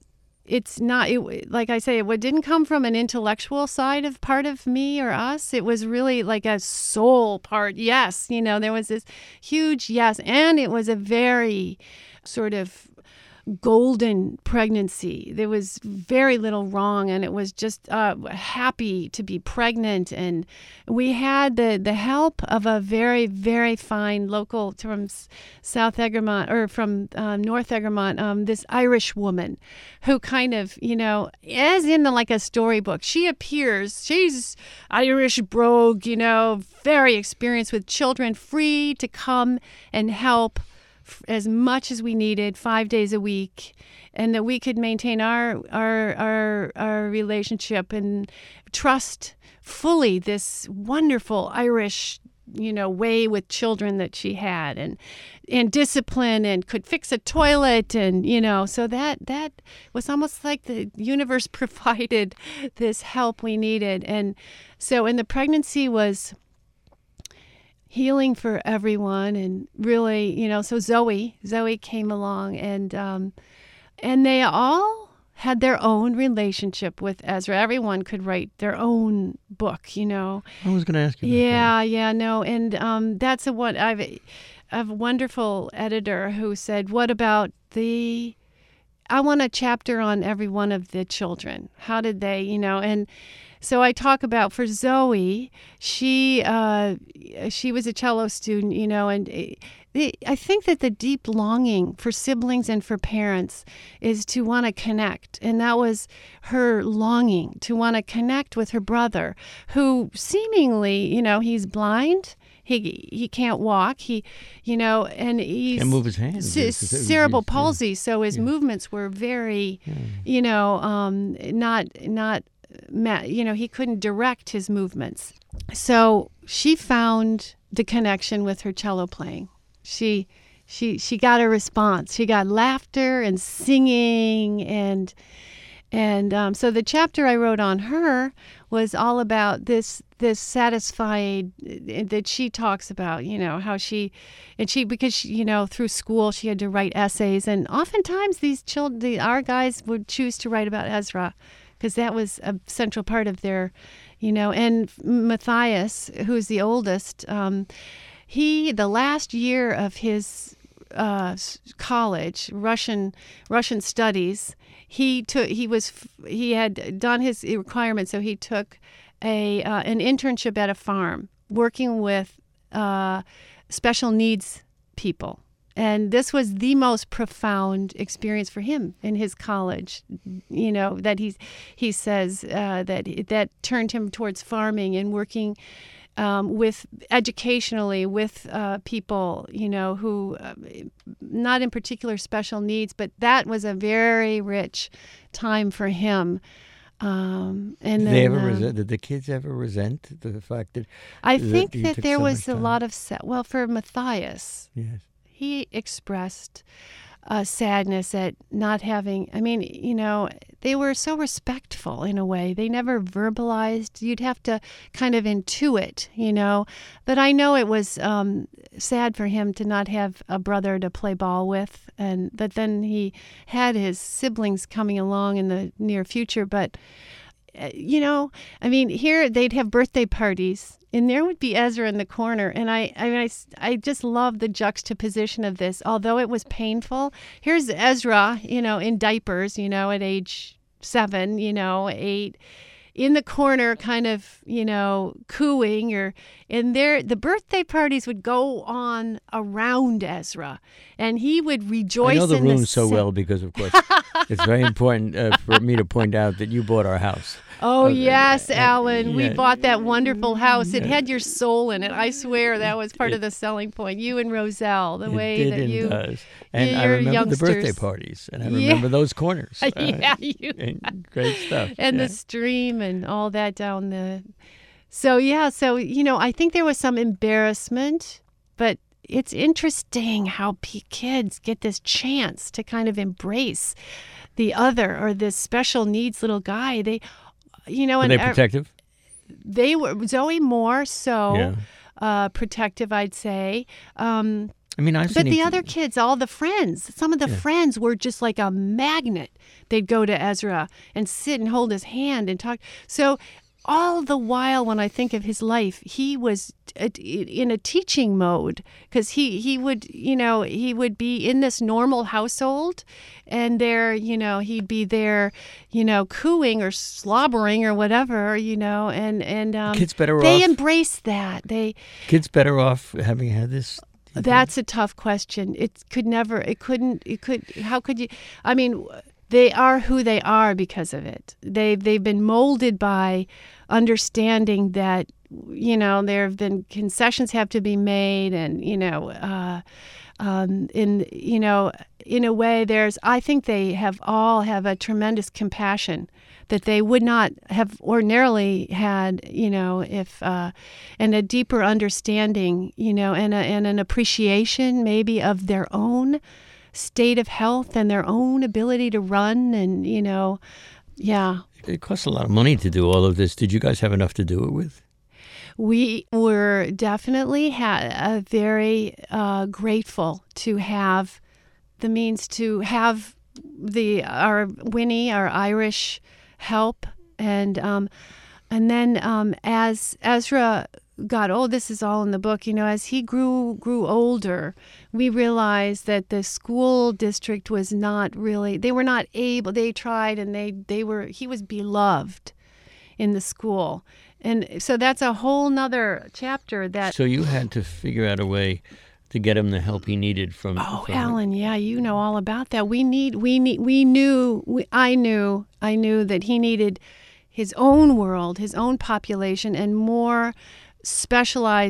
Speaker 2: It's not, it, like I say, it didn't come from an intellectual side of part of me or us. It was really like a soul part. Yes, you know, there was this huge yes. And it was a very sort of golden pregnancy. There was very little wrong, and it was just uh, happy to be pregnant. And we had the, the help of a very, very fine local from South Egremont, or from um, North Egremont, um, this Irish woman who kind of, you know, as in the, like a storybook, she appears, she's Irish brogue, you know, very experienced with children, free to come and help as much as we needed, five days a week, and that we could maintain our our our our relationship and trust fully this wonderful Irish, you know, way with children that she had, and and discipline, and could fix a toilet, and you know, so that that was almost like the universe provided this help we needed. And so, and the pregnancy was healing for everyone, and really, you know, so Zoe, Zoe came along, and um, and they all had their own relationship with Ezra. Everyone could write their own book, you know.
Speaker 1: I was going to ask you about
Speaker 2: Yeah, yeah, no, and um, that's a what I've I have a wonderful editor who said, "What about the? I want a chapter on every one of the children. How did they, you know?" And so I talk about, for Zoe, she uh, she was a cello student, you know, and it, it, I think that the deep longing for siblings and for parents is to want to connect. And that was her longing, to want to connect with her brother, who seemingly, you know, he's blind, He he can't walk. He, you know, and he's
Speaker 1: Can't move his hands.
Speaker 2: ce-
Speaker 1: It's- it's-
Speaker 2: cerebral
Speaker 1: it's- yeah.
Speaker 2: palsy. So his
Speaker 1: Yeah.
Speaker 2: movements were very,
Speaker 1: Yeah.
Speaker 2: you know, um, not not, ma- you know, he couldn't direct his movements. So she found the connection with her cello playing. She she she got a response. She got laughter and singing and. And um, so the chapter I wrote on her was all about this this satisfied that she talks about, you know, how she, and she, because, she, you know, through school she had to write essays. And oftentimes these children, the, our guys would choose to write about Ezra because that was a central part of their, you know, and Matthias, who's the oldest, um, he, the last year of his uh, college, Russian Russian studies, he took he was he had done his requirements, so he took a uh, an internship at a farm working with uh, special needs people, and this was the most profound experience for him in his college. You know that he he says uh, that that turned him towards farming and working. Um, with educationally with uh, people, you know, who uh, not in particular special needs, but that was a very rich time for him. Um, and
Speaker 1: Did
Speaker 2: then,
Speaker 1: they ever
Speaker 2: um,
Speaker 1: resent? Did the kids ever resent the fact that?
Speaker 2: I
Speaker 1: that
Speaker 2: think
Speaker 1: you
Speaker 2: that
Speaker 1: took
Speaker 2: there
Speaker 1: so
Speaker 2: was
Speaker 1: much
Speaker 2: a
Speaker 1: time?
Speaker 2: lot of sa- well for Matthias,
Speaker 1: Yes.
Speaker 2: he expressed uh, sadness at not having. I mean, you know, they were so respectful in a way. They never verbalized. You'd have to kind of intuit, you know. But I know it was um, sad for him to not have a brother to play ball with, and but then he had his siblings coming along in the near future. But uh, you know, I mean, here they'd have birthday parties. And there would be Ezra in the corner. And I, I mean, I, I just love the juxtaposition of this. Although it was painful, here's Ezra, you know, in diapers, you know, at age seven, you know, eight, in the corner, kind of, you know, cooing. Or, and there, the birthday parties would go on around Ezra. And he would rejoice
Speaker 1: I know the
Speaker 2: in
Speaker 1: room
Speaker 2: the
Speaker 1: so
Speaker 2: sa-
Speaker 1: well because, of course, it's very important uh, for me to point out that you bought our house.
Speaker 2: Oh,
Speaker 1: Uh,
Speaker 2: yes,
Speaker 1: uh,
Speaker 2: Alan. We
Speaker 1: yeah.
Speaker 2: bought that wonderful house. It had your soul in it. I swear that was part
Speaker 1: It-
Speaker 2: of the selling point. You and Roselle, the
Speaker 1: It
Speaker 2: way
Speaker 1: did
Speaker 2: that
Speaker 1: and
Speaker 2: you.
Speaker 1: does. And I
Speaker 2: your
Speaker 1: remember the birthday
Speaker 2: youngsters.
Speaker 1: parties, and I
Speaker 2: Yeah.
Speaker 1: remember those corners. Uh,
Speaker 2: yeah, you.
Speaker 1: and great stuff.
Speaker 2: And
Speaker 1: yeah.
Speaker 2: the stream and all that down the. So, yeah, so, you know, I think there was some embarrassment, but it's interesting how p- kids get this chance to kind of embrace the other or this special needs little guy. They, you know,
Speaker 1: Were
Speaker 2: and
Speaker 1: they
Speaker 2: uh,
Speaker 1: protective?
Speaker 2: they were Zoe more so
Speaker 1: Yeah.
Speaker 2: uh, protective, I'd say. Um,
Speaker 1: I mean, I've
Speaker 2: but
Speaker 1: seen
Speaker 2: the
Speaker 1: it-
Speaker 2: other kids, all the friends, some of the
Speaker 1: Yeah.
Speaker 2: friends were just like a magnet. They'd go to Ezra and sit and hold his hand and talk. So all the while, when I think of his life, he was uh, in a teaching mode because he, he would, you know, he would be in this normal household and there, you know, he'd be there, you know, cooing or slobbering or whatever, you know, and, and um,
Speaker 1: Kids better
Speaker 2: they
Speaker 1: off.
Speaker 2: embraced that. They,
Speaker 1: Kids better off having had this. do you think?
Speaker 2: That's a tough question. It could never, it couldn't, it could, how could you, I mean, they are who they are because of it. They've, they've been molded by understanding that, you know, there have been concessions have to be made and, you know, uh, um, in, you know, in a way there's, I think they have all have a tremendous compassion that they would not have ordinarily had, you know, if, uh, and a deeper understanding, you know, and, a, and an appreciation maybe of their own state of health and their own ability to run and, you know, yeah.
Speaker 1: It costs a lot of money to do all of this. Did you guys have enough to do it with?
Speaker 2: We were definitely ha- uh, very uh, grateful to have the means to have the our Winnie, our Irish help, and um, and then um, as Ezra got old, this is all in the book. You know, as he grew grew older, we realized that the school district was not really. They were not able. They tried, and they they were. He was beloved in the school. And so that's a whole nother chapter that.
Speaker 1: So you had to figure out a way to get him the help he needed from.
Speaker 2: Oh,
Speaker 1: from
Speaker 2: Alan, yeah, you know all about that. We need, we need, we knew, we, I knew, I knew that he needed his own world, his own population, and more specialized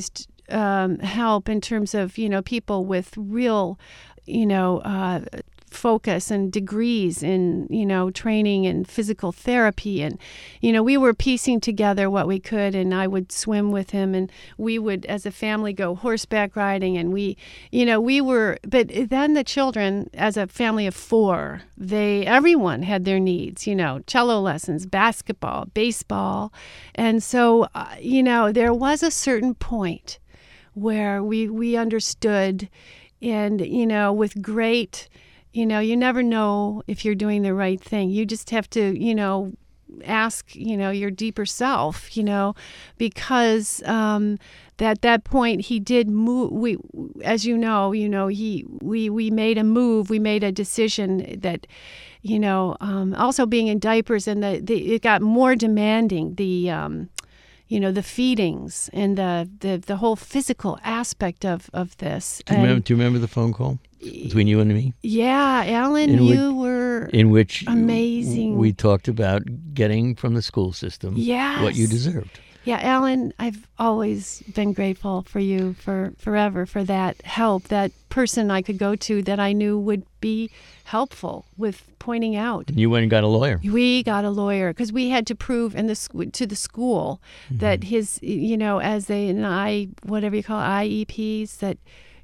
Speaker 2: um, help in terms of, you know, people with real, you know, uh, focus and degrees in, you know, training and physical therapy. And, you know, we were piecing together what we could, and I would swim with him, and we would, as a family, go horseback riding. And we, you know, we were, but then the children, as a family of four, they, everyone had their needs, you know, cello lessons, basketball, baseball. And so, uh, you know, there was a certain point where we, we understood, and, you know, with great, you know, you never know if you're doing the right thing. You just have to, you know, ask, you know, your deeper self, you know, because um, at that point he did move. We, as you know, you know, he, we, we made a move. We made a decision that, you know, um, also being in diapers, and the, the it got more demanding. The um, you know, the feedings and the, the, the whole physical aspect of, of this.
Speaker 1: Do you, remember, do you remember the phone call between you and me?
Speaker 2: Yeah, Alan,
Speaker 1: in
Speaker 2: you
Speaker 1: which,
Speaker 2: were
Speaker 1: in which
Speaker 2: amazing.
Speaker 1: We talked about getting from the school system
Speaker 2: yes.
Speaker 1: what you deserved.
Speaker 2: Yeah, Alan, I've always been grateful for you for forever for that help, that person I could go to that I knew would be helpful with pointing out.
Speaker 1: And you went and got a lawyer.
Speaker 2: We got a lawyer because we had to prove in the to the school mm-hmm. that his, you know, as they an I whatever you call it, I E Ps, that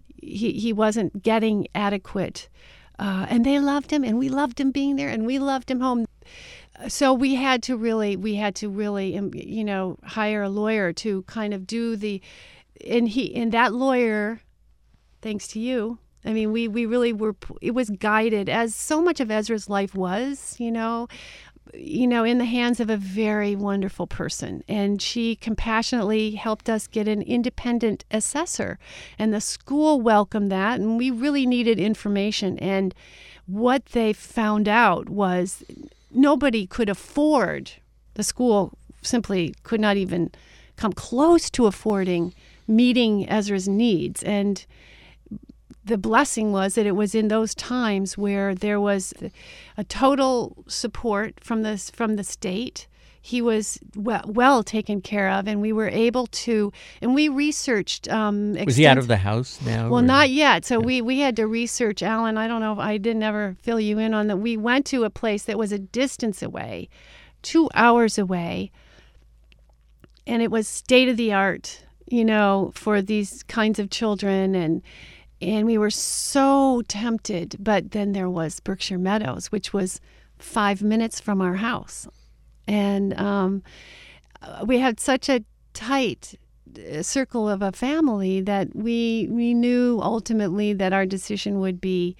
Speaker 2: he he wasn't getting adequate, uh, and they loved him, and we loved him being there, and we loved him home. So we had to really, we had to really, you know, hire a lawyer to kind of do the, and he, and that lawyer, thanks to you, I mean, we, we really were, it was guided, as so much of Ezra's life was, you know, you know, in the hands of a very wonderful person. And she compassionately helped us get an independent assessor. And the school welcomed that, and we really needed information. And what they found out was nobody could afford, the school simply could not even come close to affording meeting Ezra's needs. And the blessing was that it was in those times where there was a total support from the, from the state. He was well, well taken care of, and we were able to, and we researched. Um,
Speaker 1: was he out of the house now?
Speaker 2: Well,
Speaker 1: or?
Speaker 2: not yet. So
Speaker 1: yeah.
Speaker 2: we, we had to research, Alan. I don't know if I didn't ever fill you in on that. We went to a place that was a distance away, two hours away, and it was state of the art, you know, for these kinds of children. And and we were so tempted. But then there was Berkshire Meadows, which was five minutes from our house. And um, we had such a tight circle of a family that we we knew ultimately that our decision would be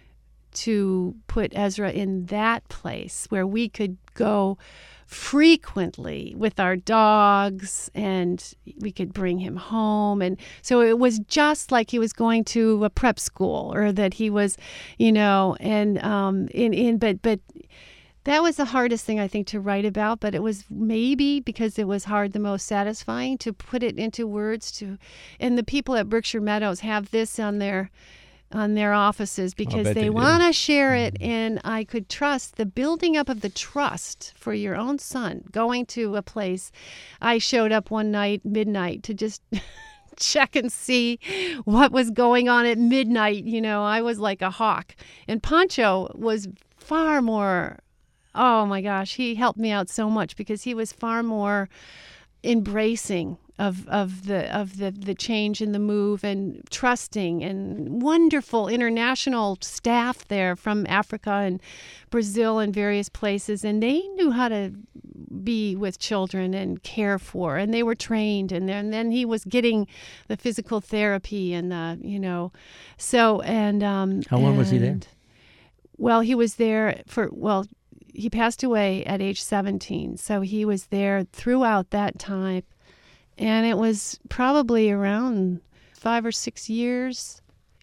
Speaker 2: to put Ezra in that place where we could go frequently with our dogs, and we could bring him home. And so it was just like he was going to a prep school, or that he was, you know, and um, in in but but. That was the hardest thing, I think, to write about, but it was maybe because it was hard, the most satisfying to put it into words. To, and the people at Berkshire Meadows have this on their on their offices because they, they want to share it. Mm-hmm. And I could trust the building up of the trust for your own son, going to a place. I showed up one night, midnight, to just check and see what was going on at midnight. You know, I was like a hawk. And Pancho was far more... Oh my gosh, he helped me out so much because he was far more embracing of of the of the, the change in the move, and trusting, and wonderful international staff there from Africa and Brazil and various places, and they knew how to be with children and care for, and they were trained, and then, and then he was getting the physical therapy and the, you know, so and um
Speaker 1: how long
Speaker 2: and,
Speaker 1: was he there?
Speaker 2: Well, he was there for well. He passed away at age seventeen, so he was there throughout that time, and it was probably around five or six years.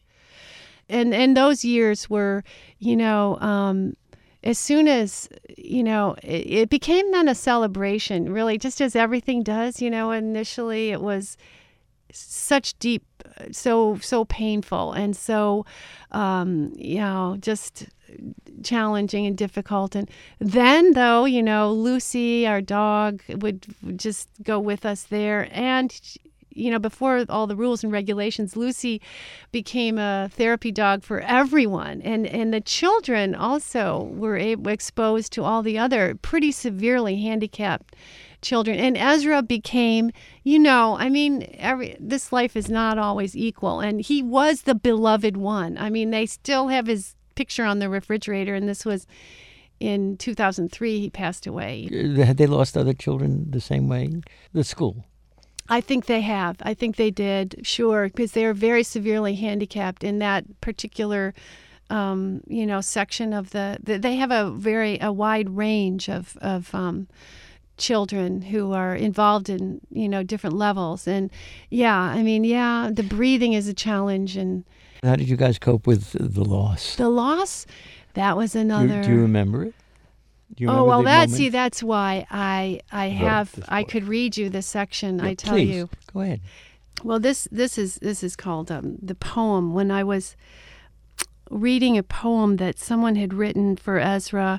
Speaker 2: And and those years were, you know, um, as soon as, you know, it, it became then a celebration, really, just as everything does. You know, initially it was such deep, so so painful, and so, um, you know, just challenging and difficult. And then, though, you know, Lucy, our dog, would just go with us there, and you know, before all the rules and regulations, Lucy became a therapy dog for everyone. And, and the children also were able, exposed to all the other pretty severely handicapped children. And Ezra became, you know, I mean, every this life is not always equal. And he was the beloved one. I mean, they still have his picture on the refrigerator, and this was in two thousand three he passed away.
Speaker 1: Had they lost other children the same way? The school?
Speaker 2: I think they have. I think they did, sure, because they are very severely handicapped in that particular, um, you know, section of the, the. They have a very a wide range of of um, children who are involved in, you know, different levels. And yeah, I mean, yeah, the breathing is a challenge. And
Speaker 1: how did you guys cope with the loss?
Speaker 2: The loss, that was another.
Speaker 1: Do, do you remember it? Do you remember
Speaker 2: oh well,
Speaker 1: the
Speaker 2: that
Speaker 1: moment?
Speaker 2: see, that's why I I have
Speaker 1: this
Speaker 2: I
Speaker 1: book.
Speaker 2: could read you this section.
Speaker 1: Yeah,
Speaker 2: I tell
Speaker 1: please,
Speaker 2: you.
Speaker 1: Go ahead.
Speaker 2: Well, this this is this is called um, the poem. When I was reading a poem that someone had written for Ezra,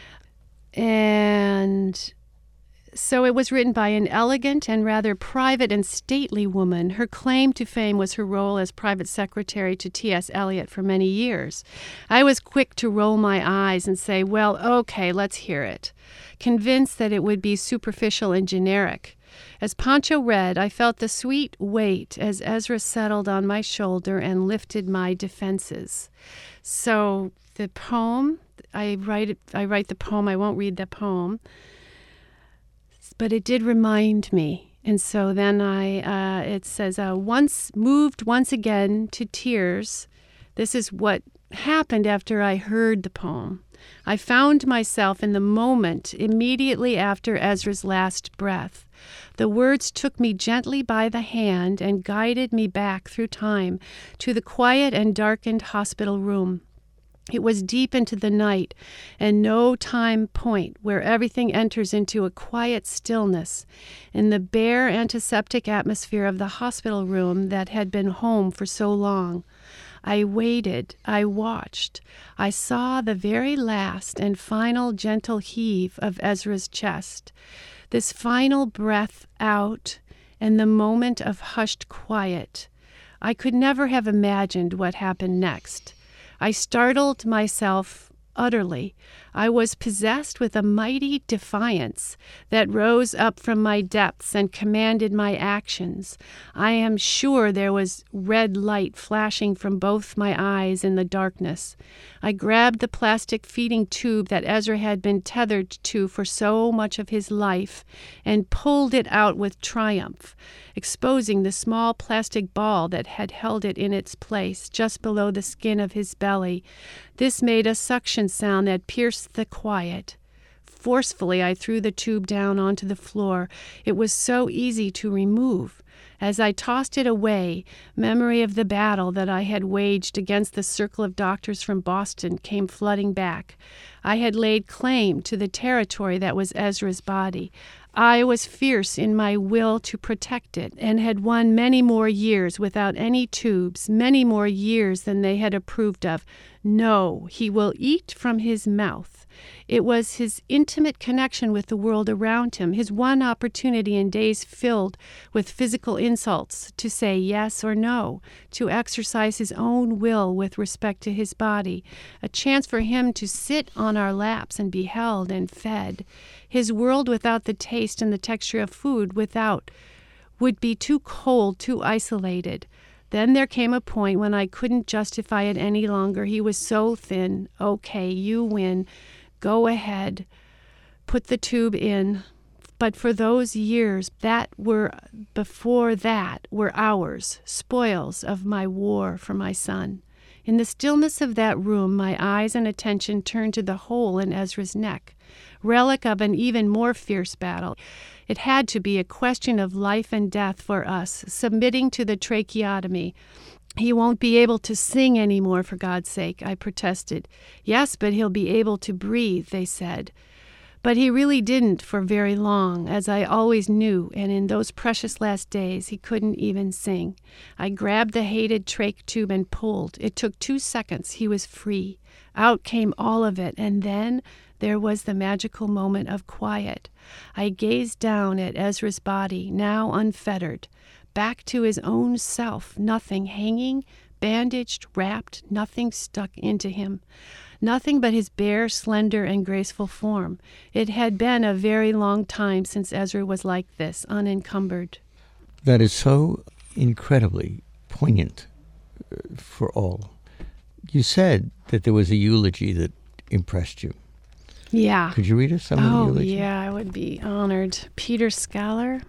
Speaker 2: and so it was written by an elegant and rather private and stately woman. Her claim to fame was her role as private secretary to T S Eliot for many years. I was quick to roll my eyes and say, well, okay, let's hear it, convinced that it would be superficial and generic. As Pancho read, I felt the sweet weight as Ezra settled on my shoulder and lifted my defenses. So the poem, I write it, I write the poem, I won't read the poem, but it did remind me. And so then I, uh, it says, uh, once moved once again to tears. This is what happened after I heard the poem. I found myself in the moment immediately after Ezra's last breath. The words took me gently by the hand and guided me back through time to the quiet and darkened hospital room. It was deep into the night, and no time point where everything enters into a quiet stillness in the bare antiseptic atmosphere of the hospital room that had been home for so long. I waited, I watched, I saw the very last and final gentle heave of Ezra's chest, this final breath out, and the moment of hushed quiet. I could never have imagined what happened next. I startled myself utterly. I was possessed with a mighty defiance that rose up from my depths and commanded my actions. I am sure there was red light flashing from both my eyes in the darkness. I grabbed the plastic feeding tube that Ezra had been tethered to for so much of his life and pulled it out with triumph, exposing the small plastic ball that had held it in its place just below the skin of his belly. This made a suction sound that pierced the quiet. Forcefully, I threw the tube down onto the floor. It was so easy to remove. As I tossed it away, memory of the battle that I had waged against the circle of doctors from Boston came flooding back. I had laid claim to the territory that was Ezra's body. I was fierce in my will to protect it and had won many more years without any tubes, many more years than they had approved of. No, he will eat from his mouth. It was his intimate connection with the world around him, his one opportunity in days filled with physical insults to say yes or no, to exercise his own will with respect to his body, a chance for him to sit on our laps and be held and fed. His world without the taste and the texture of food without would be too cold, too isolated. Then there came a point when I couldn't justify it any longer. He was so thin. Okay, you win. Go ahead. Put the tube in. But for those years that were before that were ours, spoils of my war for my son. In the stillness of that room, my eyes and attention turned to the hole in Ezra's neck, relic of an even more fierce battle. It had to be a question of life and death for us, submitting to the tracheotomy. He won't be able to sing anymore, for God's sake, I protested. Yes, but he'll be able to breathe, they said. But he really didn't for very long, as I always knew, and in those precious last days he couldn't even sing. I grabbed the hated trach tube and pulled. It took two seconds. He was free. Out came all of it, and then there was the magical moment of quiet. I gazed down at Ezra's body, now unfettered. back to his own self, nothing hanging, bandaged, wrapped, nothing stuck into him. Nothing but his bare, slender, and graceful form. It had been a very long time since Ezra was like this, unencumbered.
Speaker 1: That is so incredibly poignant uh, for all. You said that there was a eulogy that impressed you.
Speaker 2: Yeah.
Speaker 1: Could you read us some
Speaker 2: oh,
Speaker 1: of the eulogy?
Speaker 2: yeah, I would be honored. Peter Schaller.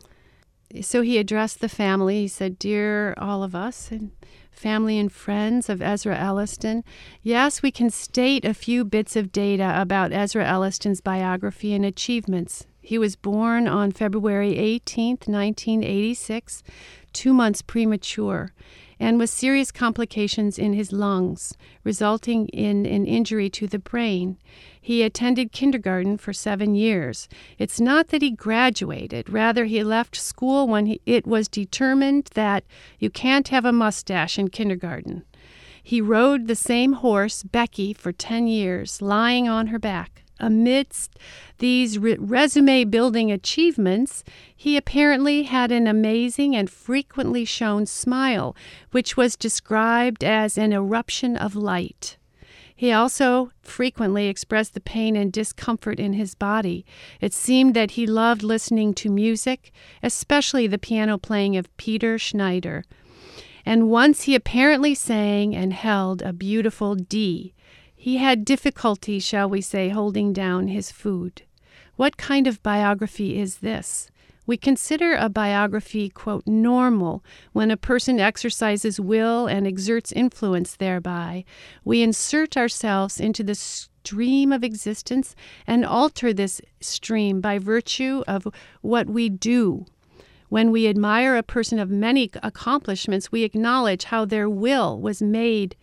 Speaker 2: So he addressed the family. He said, "Dear all of us, and family and friends of Ezra Elliston, yes, we can state a few bits of data about Ezra Elliston's biography and achievements. He was born on February eighteenth, nineteen eighty-six, two months premature, and with serious complications in his lungs, resulting in an injury to the brain. He attended kindergarten for seven years. It's not that he graduated. Rather, he left school when he, it was determined that you can't have a mustache in kindergarten. He rode the same horse, Becky, for ten years, lying on her back. Amidst these re- resume-building achievements, he apparently had an amazing and frequently shown smile, which was described as an eruption of light. He also frequently expressed the pain and discomfort in his body. It seemed that he loved listening to music, especially the piano playing of Peter Schneider. And once he apparently sang and held a beautiful D. He had difficulty, shall we say, holding down his food. What kind of biography is this? We consider a biography, quote, normal when a person exercises will and exerts influence thereby. We insert ourselves into the stream of existence and alter this stream by virtue of what we do. When we admire a person of many accomplishments, we acknowledge how their will was made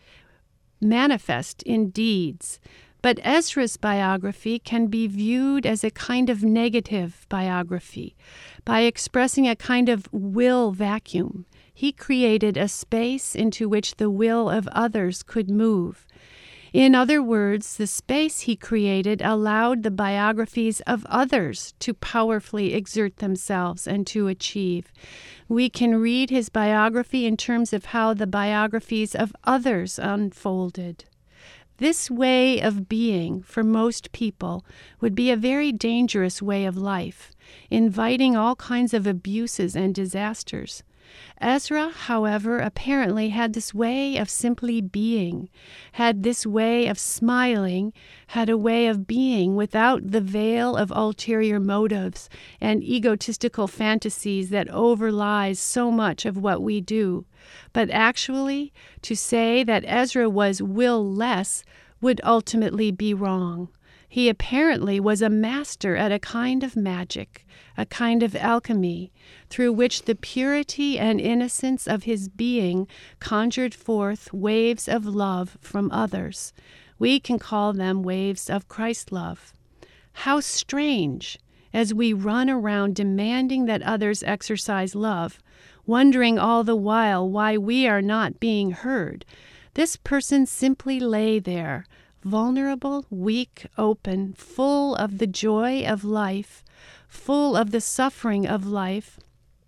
Speaker 2: manifest in deeds. But Ezra's biography can be viewed as a kind of negative biography. By expressing a kind of will vacuum, he created a space into which the will of others could move. In other words, the space he created allowed the biographies of others to powerfully exert themselves and to achieve. We can read his biography in terms of how the biographies of others unfolded. This way of being, for most people, would be a very dangerous way of life, inviting all kinds of abuses and disasters. Ezra, however, apparently had this way of simply being, had this way of smiling, had a way of being without the veil of ulterior motives and egotistical fantasies that overlies so much of what we do. But actually, to say that Ezra was will-less would ultimately be wrong. He apparently was a master at a kind of magic, a kind of alchemy, through which the purity and innocence of his being conjured forth waves of love from others. We can call them waves of Christ love. How strange, as we run around demanding that others exercise love, wondering all the while why we are not being heard. This person simply lay there, vulnerable, weak, open, full of the joy of life, full of the suffering of life,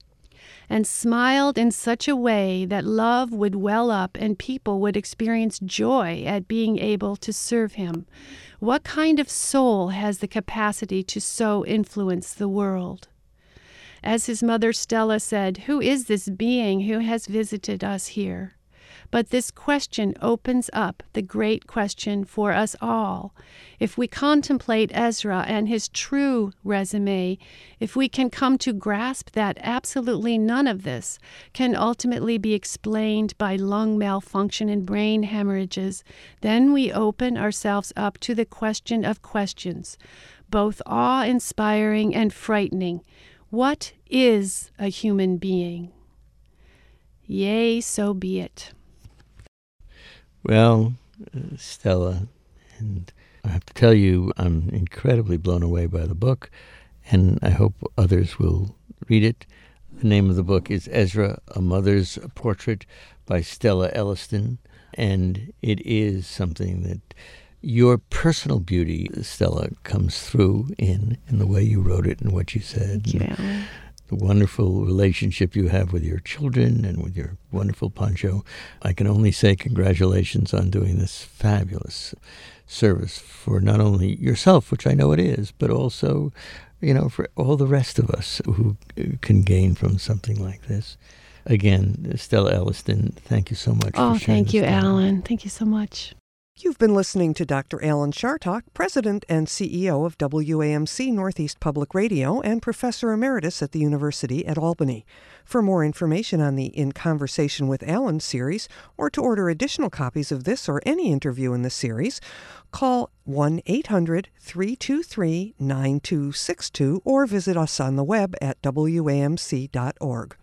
Speaker 2: and smiled in such a way that love would well up and people would experience joy at being able to serve him. What kind of soul has the capacity to so influence the world? As his mother Stella said, "Who is this being who has visited us here?" But this question opens up the great question for us all. If we contemplate Ezra and his true resume, if we can come to grasp that absolutely none of this can ultimately be explained by lung malfunction and brain hemorrhages, then we open ourselves up to the question of questions, both awe-inspiring and frightening. What is a human being? Yea, so be it.
Speaker 1: Well, uh, Stella, and I have to tell you, I'm incredibly blown away by the book, and I hope others will read it. The name of the book is Ezra, A Mother's Portrait by Stella Elliston, and it is something that your personal beauty, Stella, comes through in, in the way you wrote it and what you said.
Speaker 2: Thank you, Alan.
Speaker 1: the wonderful relationship you have with your children and with your wonderful Pancho. I can only say congratulations on doing this fabulous service for not only yourself, which I know it is, but also, you know, for all the rest of us who can gain from something like this. Again, Stella Elliston, thank you so much
Speaker 2: oh,
Speaker 1: for sharing
Speaker 2: thank you,
Speaker 1: this time.
Speaker 2: Alan. Thank you so much.
Speaker 3: You've been listening to Doctor Alan Chartock, President and C E O of W A M C Northeast Public Radio and Professor Emeritus at the University at Albany. For more information on the In Conversation with Alan series, or to order additional copies of this or any interview in the series, call one eight hundred, three two three, nine two six two or visit us on the web at W A M C dot org.